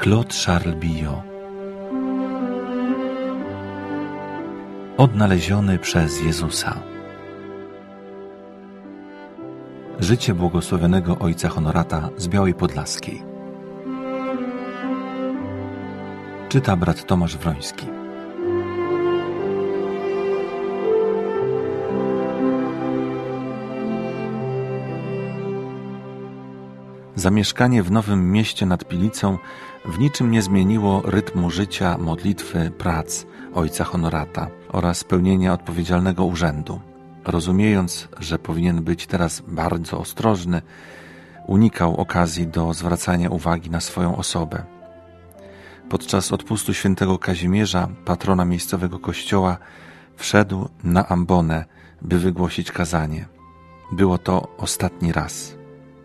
Claude Charles Billot. Odnaleziony przez Jezusa. Życie błogosławionego ojca Honorata z Białej Podlaskiej. Czyta brat Tomasz Wroński. Zamieszkanie w Nowym Mieście nad Pilicą w niczym nie zmieniło rytmu życia, modlitwy, prac ojca Honorata oraz pełnienia odpowiedzialnego urzędu. Rozumiejąc, że powinien być teraz bardzo ostrożny, unikał okazji do zwracania uwagi na swoją osobę. Podczas odpustu świętego Kazimierza, patrona miejscowego kościoła, wszedł na ambonę, by wygłosić kazanie. Było to ostatni raz.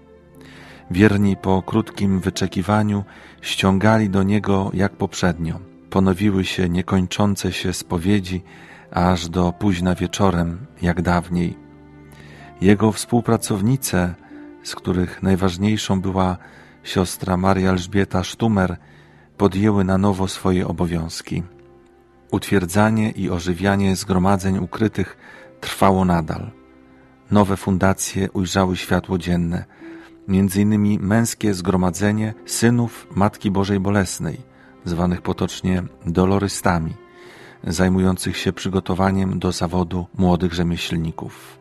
Wierni po krótkim wyczekiwaniu ściągali do niego jak poprzednio. Ponowiły się niekończące się spowiedzi, aż do późna wieczorem, jak dawniej. Jego współpracownice, z których najważniejszą była siostra Maria Elżbieta Sztumer, podjęły na nowo swoje obowiązki. Utwierdzanie i ożywianie zgromadzeń ukrytych trwało nadal. Nowe fundacje ujrzały światło dzienne, między innymi męskie zgromadzenie synów Matki Bożej Bolesnej, zwanych potocznie dolorystami, zajmujących się przygotowaniem do zawodu młodych rzemieślników.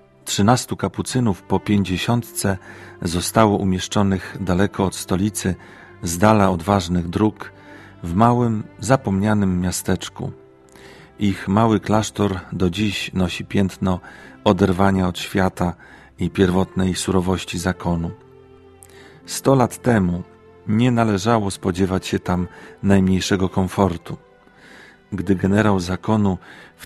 13 kapucynów po 50 zostało umieszczonych daleko od stolicy, z dala od ważnych dróg, w małym, zapomnianym miasteczku. Ich mały klasztor do dziś nosi piętno oderwania od świata i pierwotnej surowości zakonu. 100 lat temu nie należało spodziewać się tam najmniejszego komfortu. Gdy generał zakonu w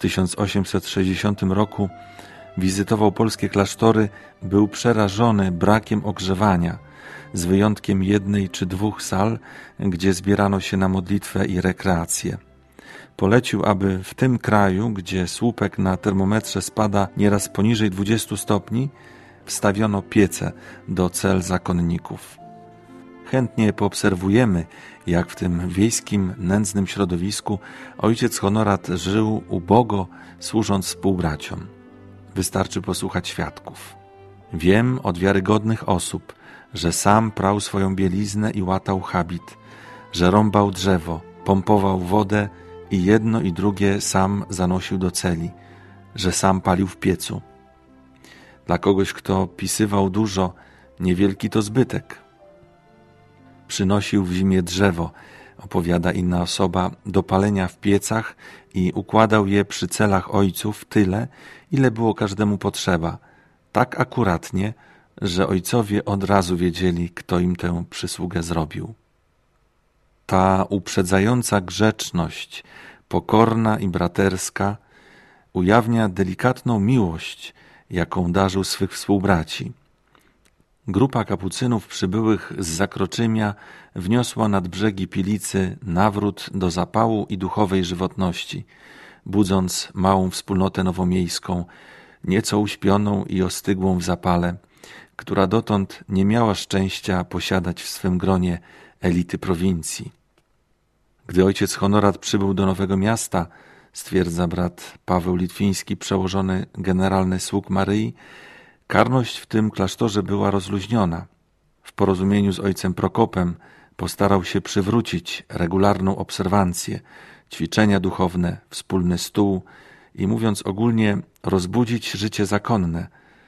1860 roku wizytował polskie klasztory, był przerażony brakiem ogrzewania, z wyjątkiem 1 czy 2 sal, gdzie zbierano się na modlitwę i rekreację. Polecił, aby w tym kraju, gdzie słupek na termometrze spada nieraz poniżej 20 stopni, wstawiono piece do cel zakonników. Chętnie poobserwujemy, jak w tym wiejskim, nędznym środowisku ojciec Honorat żył ubogo, służąc współbraciom. Wystarczy posłuchać świadków. Wiem od wiarygodnych osób, że sam prał swoją bieliznę i łatał habit, że rąbał drzewo, pompował wodę i jedno i drugie sam zanosił do celi, że sam palił w piecu. Dla kogoś, kto pisywał dużo, niewielki to zbytek. Przynosił w zimie drzewo, opowiada inna osoba, do palenia w piecach i układał je przy celach ojców tyle, ile było każdemu potrzeba, tak akuratnie, że ojcowie od razu wiedzieli, kto im tę przysługę zrobił. Ta uprzedzająca grzeczność, pokorna i braterska, ujawnia delikatną miłość, jaką darzył swych współbraci. Grupa kapucynów przybyłych z Zakroczymia wniosła nad brzegi Pilicy nawrót do zapału i duchowej żywotności, budząc małą wspólnotę nowomiejską, nieco uśpioną i ostygłą w zapale, która dotąd nie miała szczęścia posiadać w swym gronie elity prowincji. Gdy ojciec Honorat przybył do Nowego Miasta, stwierdza brat Paweł Litwiński, przełożony generalny sług Maryi, karność w tym klasztorze była rozluźniona. W porozumieniu z ojcem Prokopem postarał się przywrócić regularną obserwancję, ćwiczenia duchowne, wspólny stół i, mówiąc ogólnie, rozbudzić życie zakonne.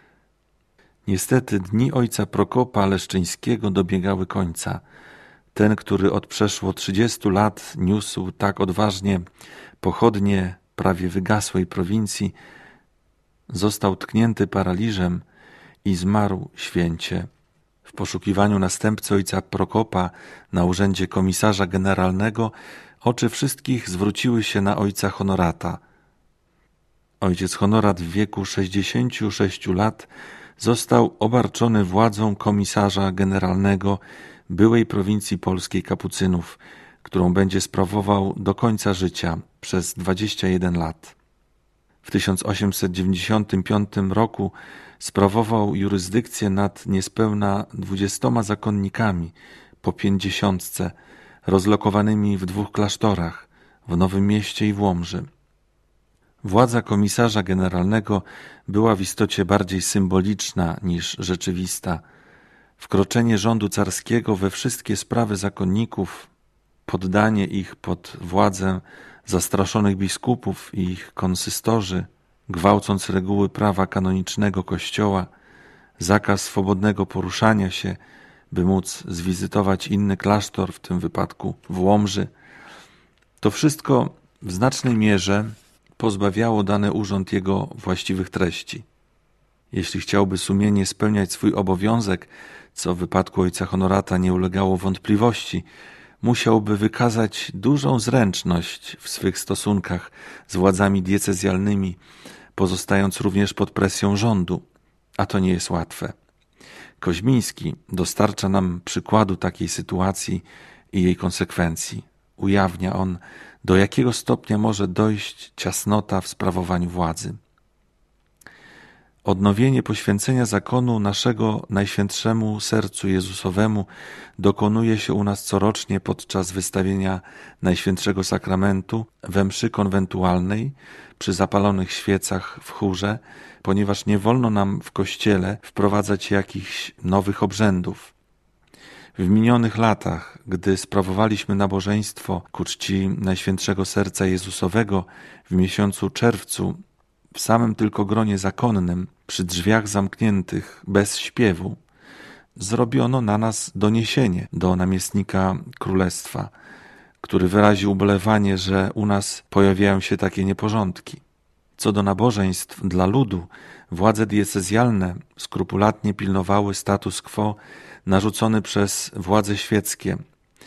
Niestety dni ojca Prokopa Leszczyńskiego dobiegały końca. Ten, który od przeszło 30 lat niósł tak odważnie pochodnie prawie wygasłej prowincji, został tknięty paraliżem i zmarł święcie. W poszukiwaniu następcy ojca Prokopa na urzędzie komisarza generalnego oczy wszystkich zwróciły się na ojca Honorata. Ojciec Honorat w wieku 66 lat został obarczony władzą komisarza generalnego byłej prowincji polskiej kapucynów, którą będzie sprawował do końca życia przez 21 lat. W 1895 roku sprawował jurysdykcję nad niespełna 20 zakonnikami po 50, rozlokowanymi w 2 klasztorach, w Nowym Mieście i w Łomży. Władza komisarza generalnego była w istocie bardziej symboliczna niż rzeczywista. Wkroczenie rządu carskiego we wszystkie sprawy zakonników, poddanie ich pod władzę zastraszonych biskupów i ich konsystorzy, gwałcąc reguły prawa kanonicznego Kościoła, zakaz swobodnego poruszania się, by móc zwizytować inny klasztor, w tym wypadku w Łomży, to wszystko w znacznej mierze pozbawiało dany urząd jego właściwych treści. Jeśli chciałby sumiennie spełniać swój obowiązek, co w wypadku ojca Honorata nie ulegało wątpliwości, musiałby wykazać dużą zręczność w swych stosunkach z władzami diecezjalnymi, pozostając również pod presją rządu, a to nie jest łatwe. Koźmiński dostarcza nam przykładu takiej sytuacji i jej konsekwencji. Ujawnia on, do jakiego stopnia może dojść ciasnota w sprawowaniu władzy. Odnowienie poświęcenia zakonu naszego Najświętszemu Sercu Jezusowemu dokonuje się u nas corocznie podczas wystawienia Najświętszego Sakramentu we mszy konwentualnej przy zapalonych świecach w chórze, ponieważ nie wolno nam w Kościele wprowadzać jakichś nowych obrzędów. W minionych latach, gdy sprawowaliśmy nabożeństwo ku czci Najświętszego Serca Jezusowego w miesiącu czerwcu, w samym tylko gronie zakonnym, przy drzwiach zamkniętych, bez śpiewu, zrobiono na nas doniesienie do namiestnika królestwa, który wyraził ubolewanie, że u nas pojawiają się takie nieporządki. Co do nabożeństw dla ludu, władze diecezjalne skrupulatnie pilnowały status quo narzucony przez władze świeckie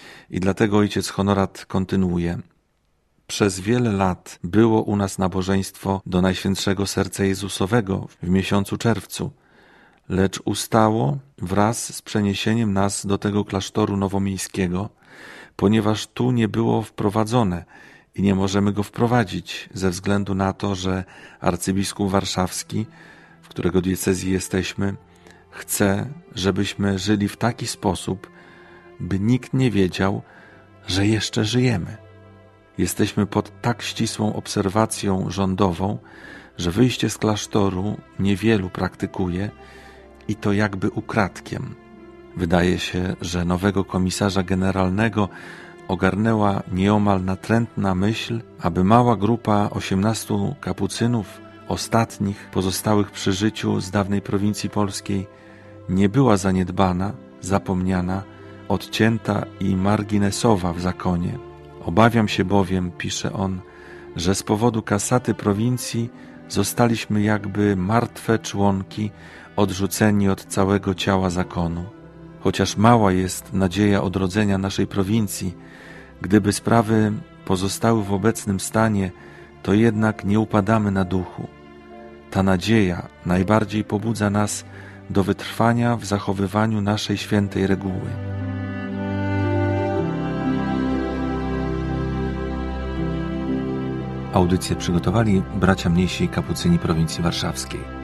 i dlatego ojciec Honorat kontynuuje. Przez wiele lat było u nas nabożeństwo do Najświętszego Serca Jezusowego w miesiącu czerwcu, lecz ustało wraz z przeniesieniem nas do tego klasztoru nowomiejskiego, ponieważ tu nie było wprowadzone i nie możemy go wprowadzić ze względu na to, że arcybiskup warszawski, w którego diecezji jesteśmy, chce, żebyśmy żyli w taki sposób, by nikt nie wiedział, że jeszcze żyjemy. Jesteśmy pod tak ścisłą obserwacją rządową, że wyjście z klasztoru niewielu praktykuje i to jakby ukradkiem. Wydaje się, że nowego komisarza generalnego ogarnęła nieomal natrętna myśl, aby mała grupa 18 kapucynów, ostatnich pozostałych przy życiu z dawnej prowincji polskiej, nie była zaniedbana, zapomniana, odcięta i marginesowa w zakonie. Obawiam się bowiem, pisze on, że z powodu kasaty prowincji zostaliśmy jakby martwe członki odrzuceni od całego ciała zakonu. Chociaż mała jest nadzieja odrodzenia naszej prowincji, gdyby sprawy pozostały w obecnym stanie, to jednak nie upadamy na duchu. Ta nadzieja najbardziej pobudza nas do wytrwania w zachowywaniu naszej świętej reguły. Audycję przygotowali bracia mniejsi kapucyni prowincji warszawskiej.